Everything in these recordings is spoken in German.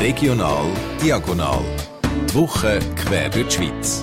Regional diagonal. Die Woche quer durch die Schweiz.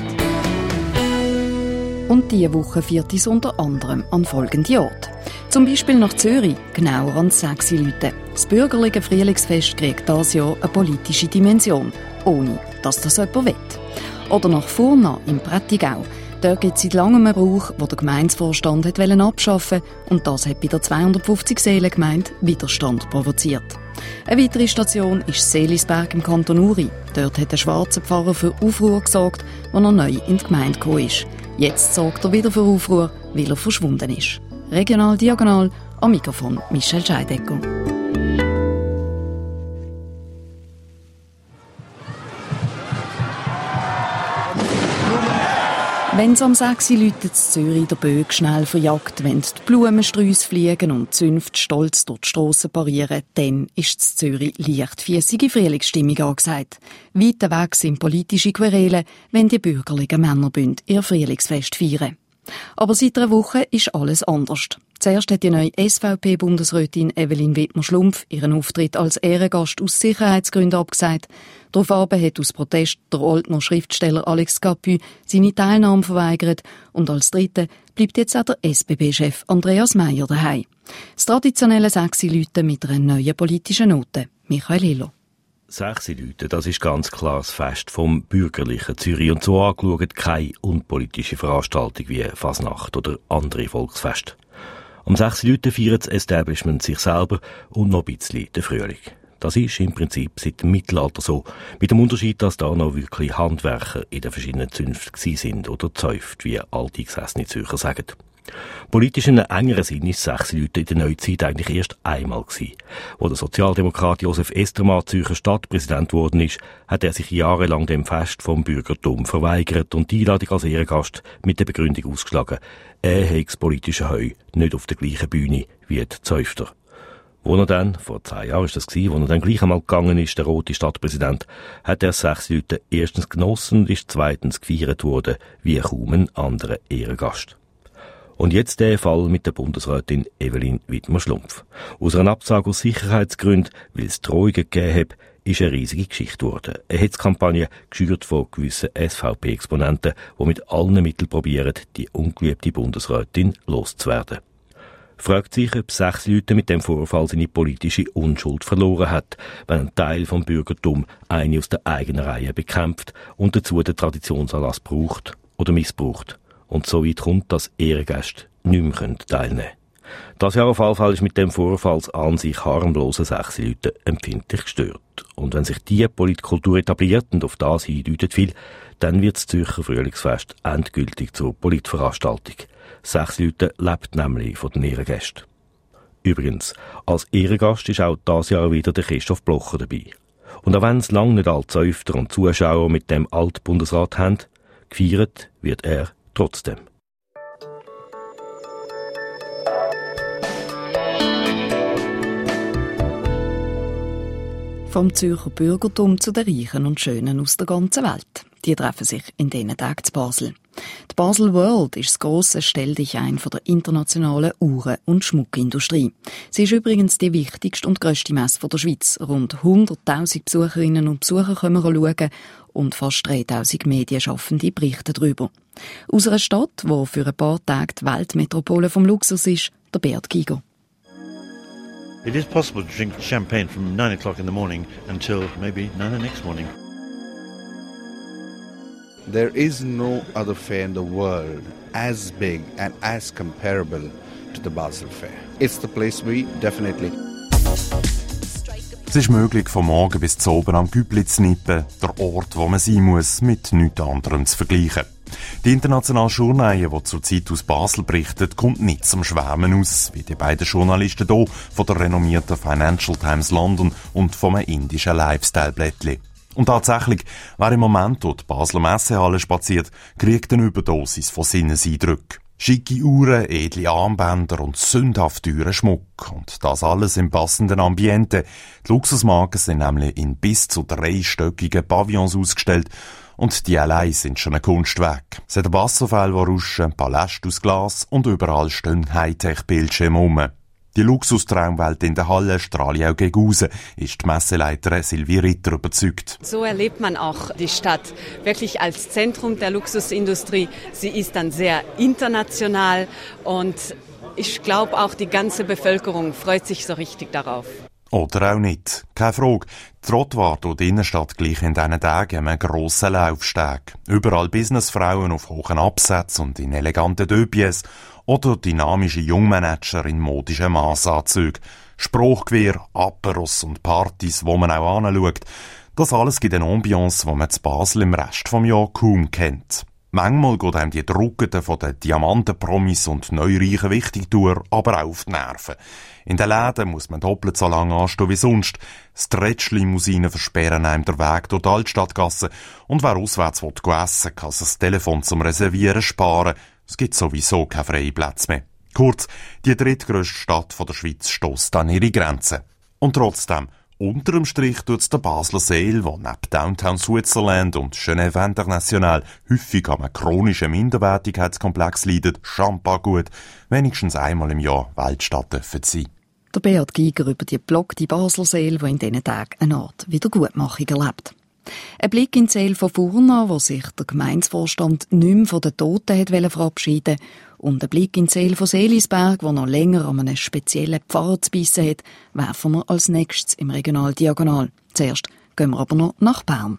Und diese Woche führt uns unter anderem an folgende Orte. Zum Beispiel nach Zürich, genauer an 6 Leute. Das bürgerliche Frühlingsfest kriegt dieses Jahr eine politische Dimension, ohne dass das jemand will. Oder nach Furna im Prättigau. Dort gibt es seit langem einen Brauch, den der Gemeindevorstand abschaffen wollte, und das hat bei der 250 Seelengemeinde Widerstand provoziert. Eine weitere Station ist Seelisberg im Kanton Uri. Dort hat der schwarze Pfarrer für Aufruhr gesorgt, als er neu in die Gemeinde gekommen ist. Jetzt sorgt er wieder für Aufruhr, weil er verschwunden ist. Regional diagonal, am Mikrofon Michel Scheidecker. Wenn es am 6 Uhr läutet, in Zürich der Böck schnell verjagt, wenn die Blumensträusse fliegen und die Zünfte stolz durch die Strassen parieren, dann ist in Zürich leichtfiessige Frühlingsstimmung angesagt. Weiter weg sind politische Querelen, wenn die bürgerlichen Männerbünde ihr Frühlingsfest feiern. Aber seit einer Woche ist alles anders. Zuerst hat die neue SVP-Bundesrätin Evelyn Wittmer-Schlumpf ihren Auftritt als Ehrengast aus Sicherheitsgründen abgesagt. Daraufhin hat aus Protest der Oldner Schriftsteller Alex Capu seine Teilnahme verweigert und als Dritter bleibt jetzt auch der SBB-Chef Andreas Meier daheim. Das traditionelle 6 Läuten mit einer neuen politischen Note. Michael Hiller. 6 Leute, das ist ganz klar das Fest vom bürgerlichen Zürich und so angeschaut keine unpolitische Veranstaltung wie Fasnacht oder andere Volksfeste. Am 6 Leute feiert das Establishment sich selber und noch ein bisschen den Frühling. Das ist im Prinzip seit dem Mittelalter so, mit dem Unterschied, dass da noch wirklich Handwerker in den verschiedenen Zünften gewesen sind oder Zäuft, wie alte gesessene Zürcher sagen. Politisch in einem engeren Sinn ist 6 Leute in der Neuzeit eigentlich erst einmal gewesen. Wo der Sozialdemokrat Josef Estermann Zürcher Stadtpräsident geworden ist, hat er sich jahrelang dem Fest vom Bürgertum verweigert und die Einladung als Ehrengast mit der Begründung ausgeschlagen, er habe das politische Heu nicht auf der gleichen Bühne wie die Zäufter. Wo er dann, vor 10 Jahren ist das gewesen, wo er dann gleich einmal gegangen ist, der rote Stadtpräsident, hat er 6 Leute erstens genossen und ist zweitens gefeiert worden, wie kaum ein anderer Ehrengast. Und jetzt der Fall mit der Bundesrätin Evelyn Wittmer-Schlumpf. Aus einer Absage aus Sicherheitsgründen, weil es Drohungen gegeben hat, ist eine riesige Geschichte geworden. Eine Hetzkampagne geschürt von gewissen SVP-Exponenten, die mit allen Mitteln probieren, die ungeliebte Bundesrätin loszuwerden. Fragt sich, ob 6 Leute mit dem Vorfall seine politische Unschuld verloren hat, wenn ein Teil vom Bürgertum eine aus der eigenen Reihe bekämpft und dazu den Traditionsanlass braucht oder missbraucht. Und so weit kommt, dass Ehrengäste nicht mehr teilnehmen können. Das Jahr auf jeden Fall ist mit dem Vorfall an sich harmlosen 6 Leute empfindlich gestört. Und wenn sich diese Politkultur etabliert und auf das hindeutet viel, dann wird das Zürcher Frühlingsfest endgültig zur Politveranstaltung. 6 Leute lebt nämlich von den Ehrengästen. Übrigens, als Ehrengast ist auch dieses Jahr wieder der Christoph Blocher dabei. Und auch wenn es lange nicht alle Zäufter und Zuschauer mit dem Altbundesrat haben, gefeiert wird er trotzdem. Vom Zürcher Bürgertum zu den Reichen und Schönen aus der ganzen Welt. Die treffen sich in diesen Tagen zu Basel. Die Basel World ist das grosse Stelldichein der internationalen Uhren- und Schmuckindustrie. Sie ist übrigens die wichtigste und grösste Messe der Schweiz. Rund 100'000 Besucherinnen und Besucher kommen schauen und fast 3'000 Medienschaffende berichten darüber. Aus einer Stadt, die für ein paar Tage die Weltmetropole vom Luxus ist, der Beat Giger. It is possible to drink champagne from 9 o'clock in the morning until maybe 9 the next morning. There is no other fair in the world as big and as comparable to the Basel Fair. It's the place we definitely... Es ist möglich, von morgen bis zu oben am Güppli zu nippen, der Ort, wo man sein muss, mit nichts anderem zu vergleichen. Die internationale Journée, die zurzeit aus Basel berichtet, kommt nicht zum Schwärmen aus, wie die beiden Journalisten hier von der renommierten Financial Times London und vom indischen Lifestyle-Blättli. Und tatsächlich, wer im Moment durch die Basler Messehalle spaziert, kriegt eine Überdosis von Sinneseindrücken. Schicke Uhren, edle Armbänder und sündhaft teuren Schmuck. Und das alles im passenden Ambiente. Die Luxusmarken sind nämlich in bis zu 3-stöckigen Pavillons ausgestellt. Und die allein sind schon ein Kunstwerk. Es hat ein Wasserfall, der rauschen, Paläste aus Glas und überall stehen Hightech-Bildschirme rum. Die Luxustraumwelt in der Halle strahle auch gegen raus, ist die Messeleiterin Silvie Ritter überzeugt. So erlebt man auch die Stadt wirklich als Zentrum der Luxusindustrie. Sie ist dann sehr international und ich glaube auch die ganze Bevölkerung freut sich so richtig darauf. Oder auch nicht. Keine Frage. Die Trottoir und die Innenstadt gleich in diesen Tagen einen grossen Laufsteg. Überall Businessfrauen auf hohen Absätzen und in eleganten Döpies oder dynamische Jungmanager in modischen Massanzügen. Spruchgewehr, Aperos und Partys, wo man auch anschaut. Das alles gibt eine Ambiance, die man zu Basel im Rest des Jahres kaum kennt. Manchmal geht einem die Drucketen von den Diamantenpromis und Neureichen wichtig durch, aber auch auf die Nerven. In den Läden muss man doppelt so lange anstehen wie sonst. Stretch-Limousinen versperren einem den Weg durch die Altstadtgasse. Und wer auswärts essen will, kann sich das Telefon zum Reservieren sparen. Es gibt sowieso keine freien Plätze mehr. Kurz, die drittgrösste Stadt der Schweiz stösst an ihre Grenzen. Und trotzdem, unter dem Strich tut's der Basler Seele, der neben Downtown Switzerland und Genève International häufig an einem chronischen Minderwertigkeitskomplex leidet, Champa gut, wenigstens einmal im Jahr Weltstadt dürfen sein. Der Beat Giger über die blockte Basler Seele, die in diesen Tagen eine Art Wiedergutmachung erlebt. Ein Blick in die Seele von Furna, wo sich der Gemeindevorstand nicht mehr von den Toten hat verabschieden wollte, und ein Blick in die Seele von Seelisberg, wo noch länger an einem speziellen Pfarrer zu beissen hat, werfen wir als nächstes im Regionaldiagonal. Zuerst gehen wir aber noch nach Bern.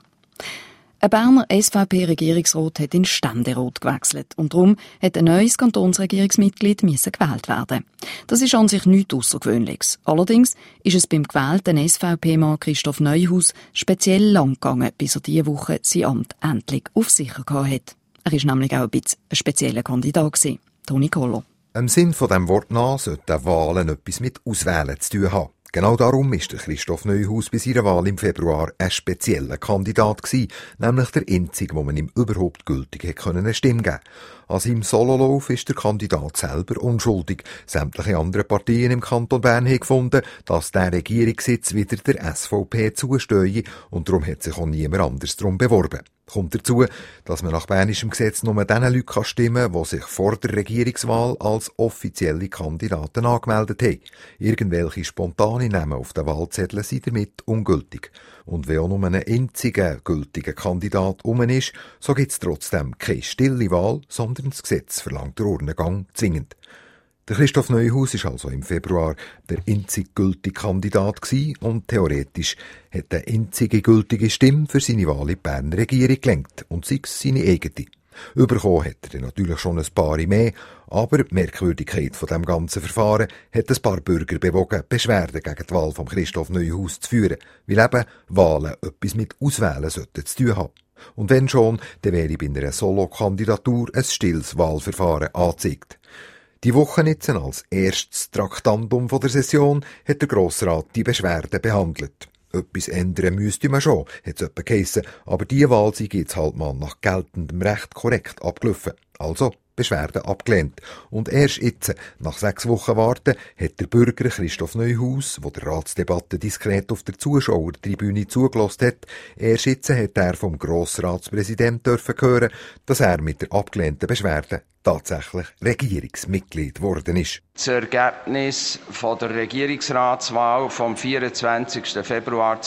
Ein Berner SVP-Regierungsrat hat in Ständerat gewechselt und darum hat ein neues Kantonsregierungsmitglied gewählt werden. Das ist an sich nichts Außergewöhnliches. Allerdings ist es beim gewählten SVP-Mann Christoph Neuhaus speziell lang gegangen, bis er diese Woche sein Amt endlich auf sicher gehabt hat. Er war nämlich auch ein bisschen ein spezieller Kandidat gewesen. Toni Koller. Im Sinn von diesem Wort nach sollten Wahlen etwas mit Auswählen zu tun haben. Genau darum ist der Christoph Neuhaus bei seiner Wahl im Februar ein spezieller Kandidat gewesen, nämlich der einzige, wo man ihm überhaupt gültig eine Stimme geben konnte. An seinem Sololauf ist der Kandidat selber unschuldig. Sämtliche andere Parteien im Kanton Bern haben gefunden, dass der Regierungssitz wieder der SVP zustehe und darum hat sich auch niemand anders darum beworben. Kommt dazu, dass man nach bernischem Gesetz nur den Leuten stimmen kann, die sich vor der Regierungswahl als offizielle Kandidaten angemeldet haben. Irgendwelche spontane Namen auf den Wahlzetteln sind damit ungültig. Und wenn auch nur ein einziger gültiger Kandidat ist, so gibt es trotzdem keine stille Wahl, sondern das Gesetz verlangt den Urnengang zwingend. Der Christoph Neuhaus ist also im Februar der einzig gültige Kandidat gewesen und theoretisch hat eine einzige gültige Stimme für seine Wahl in die Berner Regierung gelenkt und sei es seine eigene. Überkommen hat er dann natürlich schon ein paar mehr, aber die Merkwürdigkeit von dem ganzen Verfahren hat ein paar Bürger bewogen, Beschwerden gegen die Wahl von Christoph Neuhaus zu führen, weil eben Wahlen etwas mit Auswählen sollten zu tun haben. Und wenn schon, dann wäre bei einer Solo-Kandidatur ein stilles Wahlverfahren angezeigt. Die Woche jetzt als erstes Traktandum der Session hat der Grossrat die Beschwerden behandelt. Etwas ändern müsste man schon, hat es etwa geheissen, aber die Wahl sei jetzt halt mal nach geltendem Recht korrekt abgelaufen. Also Beschwerden abgelehnt. Und erst jetzt, nach 6 Wochen Warten, hat der Bürger Christoph Neuhaus, der der Ratsdebatte diskret auf der Zuschauertribüne zugelassen hat, erst jetzt hat er vom Grossratspräsidenten hören, dass er mit der abgelehnten Beschwerde tatsächlich Regierungsmitglied geworden ist. Das Ergebnis von der Regierungsratswahl vom 24. Februar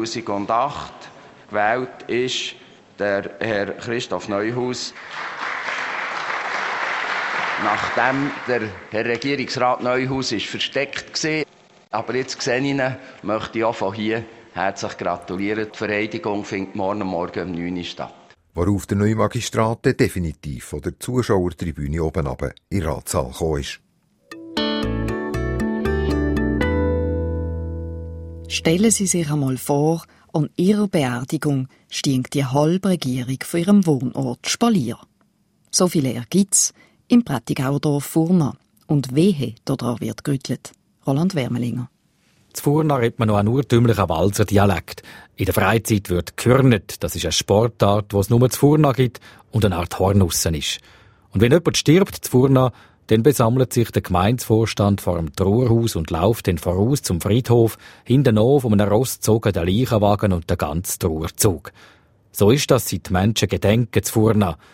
2008 gewählt ist der Herr Christoph Neuhaus. Nachdem der Herr Regierungsrat Neuhaus ist versteckt war, aber jetzt sehe ich ihn, möchte ich auch von hier herzlich gratulieren. Die Vereidigung findet morgen um 9 Uhr statt. Worauf der neue Magistrat definitiv von der Zuschauertribüne oben runter in den Ratssaal gekommen ist. Stellen Sie sich einmal vor, an Ihrer Beerdigung stieg die halbe Regierung von Ihrem Wohnort Spalier. So viel Ehre gibt's im Prättigauer Dorf Furna. Und wehe, daran wird gerüttelt. Roland Wermelinger. In Furna redet man noch einen urtümlichen Walser Dialekt. In der Freizeit wird gekürnet. Das ist eine Sportart, die es nur zu Furna gibt und eine Art Hornussen ist. Und wenn jemand stirbt zu Furna, dann besammelt sich der Gemeindevorstand vor dem Trauerhaus und läuft dann voraus zum Friedhof, hinten auf um einen Ross gezogen den Leichenwagen und den ganzen Trauerzug. So ist das, seit die Menschen gedenken zu Furna.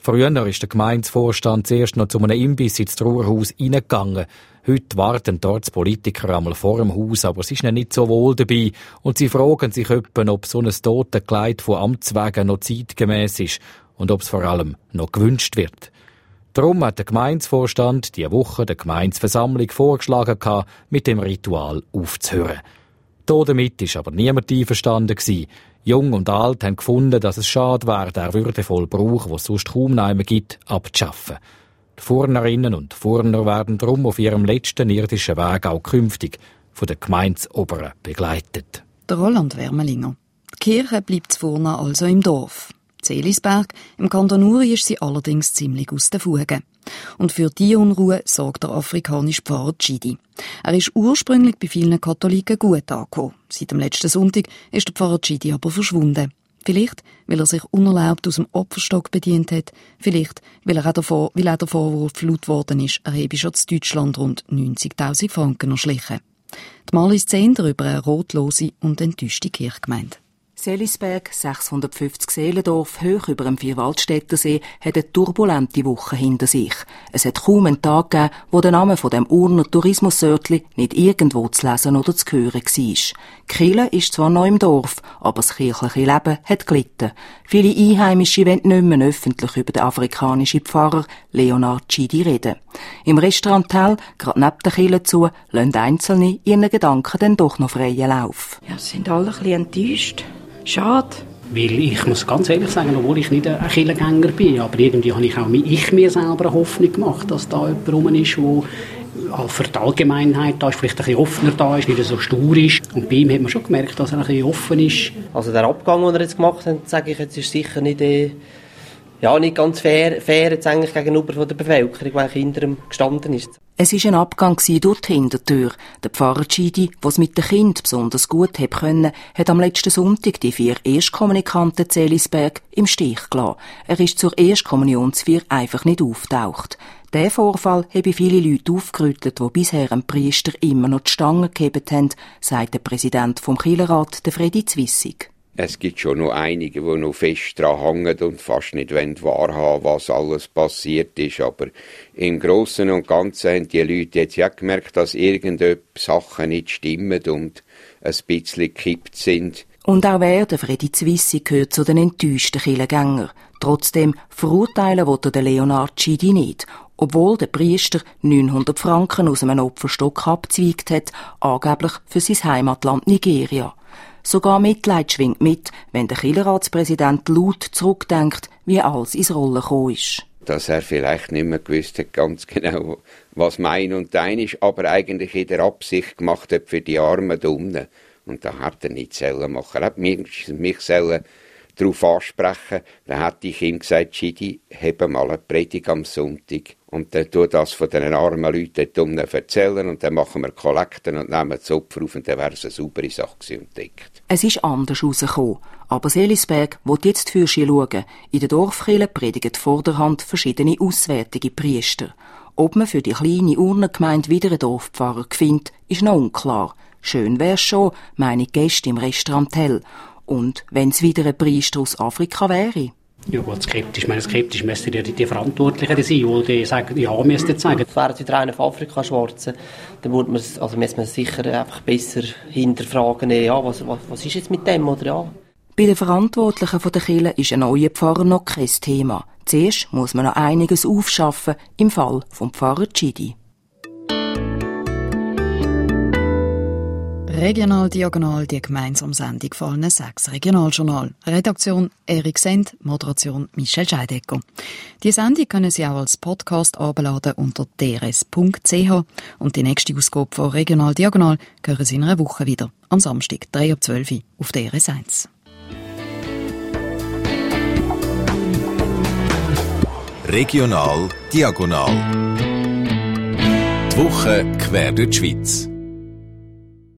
Früher ist der Gemeindevorstand zuerst noch zu einem Imbiss ins Trauerhaus reingegangen. Heute warten dort die Politiker einmal vor dem Haus, aber sie ist ihnen nicht so wohl dabei und sie fragen sich etwa, ob so ein Totenkleid von Amts wegen noch zeitgemäß ist und ob es vor allem noch gewünscht wird. Darum hat der Gemeindevorstand diese Woche der Gemeindeversammlung vorgeschlagen, mit dem Ritual aufzuhören. Damit war aber niemand einverstanden. Jung und alt haben gefunden, dass es schade wäre, den würdevollen Brauch, den es sonst kaum noch gibt, abzuschaffen. Die Furnerinnen und Furner werden darum auf ihrem letzten irdischen Weg auch künftig von den Gemeindesoberen begleitet. Der Roland Wermelinger. Die Kirche bleibt zu Furna also im Dorf. In Elisberg, im Kanton Uri, ist sie allerdings ziemlich aus den Fugen. Und für die Unruhe sorgt der afrikanische Pfarrer Chidi. Er ist ursprünglich bei vielen Katholiken gut angekommen. Seit dem letzten Sonntag ist der Pfarrer Chidi aber verschwunden. Vielleicht, weil er sich unerlaubt aus dem Opferstock bedient hat. Vielleicht, weil er der Vorwurf laut worden ist, er habe schon in Deutschland rund 90.000 Franken erschlichen. Die Marlies Zehnder über eine rotlose und enttäuschte Kirchgemeinde. Selisberg, 650 Seelendorf, hoch über dem Vierwaldstättersee, hat eine turbulente Woche hinter sich. Es hat kaum einen Tag gegeben, wo der Name von dem Urner Tourismussörtli nicht irgendwo zu lesen oder zu hören war. Die Kirche ist zwar noch im Dorf, aber das kirchliche Leben hat gelitten. Viele Einheimische wollen nicht mehr öffentlich über den afrikanischen Pfarrer Leonard Chidi reden. Im Restaurant Tell, gerade neben der Kirche zu, lassen Einzelne ihren Gedanken dann doch noch freien Lauf. Ja, sie sind alle ein bisschen enttäuscht. Schade. Weil ich muss ganz ehrlich sagen, obwohl ich nicht ein Kirchengänger bin, aber irgendwie habe ich auch mir selber eine Hoffnung gemacht, dass da jemand rum ist, der für die Allgemeinheit da ist, vielleicht ein bisschen offener da ist, nicht so stur ist. Und bei ihm hat man schon gemerkt, dass er ein bisschen offen ist. Also der Abgang, den er jetzt gemacht hat, sage ich jetzt, ist sicher nicht ganz fair jetzt eigentlich gegenüber von der Bevölkerung, die hinter ihm gestanden ist. Es war ein Abgang durch die Hintertür. Der Pfarrer Chidi, der es mit den Kindern besonders gut haben können, hat am letzten Sonntag die 4 Erstkommunikanten zu Elisberg im Stich gelassen. Er ist zur Erstkommunionsfeier einfach nicht auftaucht. Der Vorfall habe viele Leute aufgerüttelt, die bisher einem Priester immer noch die Stange gegeben haben, sagt der Präsident vom Kirchenrat, der Fredi Zwissig. Es gibt schon noch einige, die noch fest dran hängen und fast nicht wahrhaben, was alles passiert ist. Aber im Großen und Ganzen haben die Leute jetzt ja gemerkt, dass irgendwelche Sachen nicht stimmen und ein bisschen gekippt sind. Und auch der Fredi Zwissig gehört zu den enttäuschten Kirchengängern. Trotzdem verurteilen will der Leonard Chidi nicht, obwohl der Priester 900 Franken aus einem Opferstock abgezweigt hat, angeblich für sein Heimatland Nigeria. Sogar Mitleid schwingt mit, wenn der Kirchenratspräsident laut zurückdenkt, wie alles ins Rollen gekommen ist. Dass er vielleicht nicht mehr gewusst hat ganz genau, was mein und dein ist, aber eigentlich in der Absicht gemacht hat für die Armen da unten. Und da hat er nicht sollen machen. Er hat mich sollen darauf ansprechen. Dann hätte ich ihm gesagt, Chidi, heb mal eine Predigt am Sonntag. Und dann tu das von den armen Leuten dort unten erzählen und dann machen wir Kollekten und nehmen das Opfer auf und dann wäre es eine saubere Sache entdeckt. Es ist anders rausgekommen. Aber Selisberg will jetzt für sie schauen. In der Dorfkirche predigen vorderhand verschiedene auswärtige Priester. Ob man für die kleine Urnengemeinde wieder einen Dorfpfarrer findet, ist noch unklar. Schön wär's schon, meine Gäste im Restaurant Tell. Und wenn es wieder ein Priester aus Afrika wäre? Ja gut, skeptisch müssten die Verantwortlichen sein, die sagen, ja, müssten sagen. Wären wieder einer von Afrika Schwarzen, dann müsste man sicher einfach besser hinterfragen, ja, was ist jetzt mit dem, oder ja. Bei den Verantwortlichen der Kirche ist ein neuer Pfarrer noch kein Thema. Zuerst muss man noch einiges aufschaffen, im Fall vom Pfarrer Chidi. Regional Diagonal, die gemeinsame Sendung von allen 6 Regionaljournal. Redaktion Erik Send, Moderation Michel Scheidecker. Die Sendung können Sie auch als Podcast abladen unter drs.ch und die nächste Ausgabe von Regional Diagonal hören Sie in einer Woche wieder, am Samstag, 3:12 Uhr auf DRS 1. Regional Diagonal. Die Woche quer durch die Schweiz.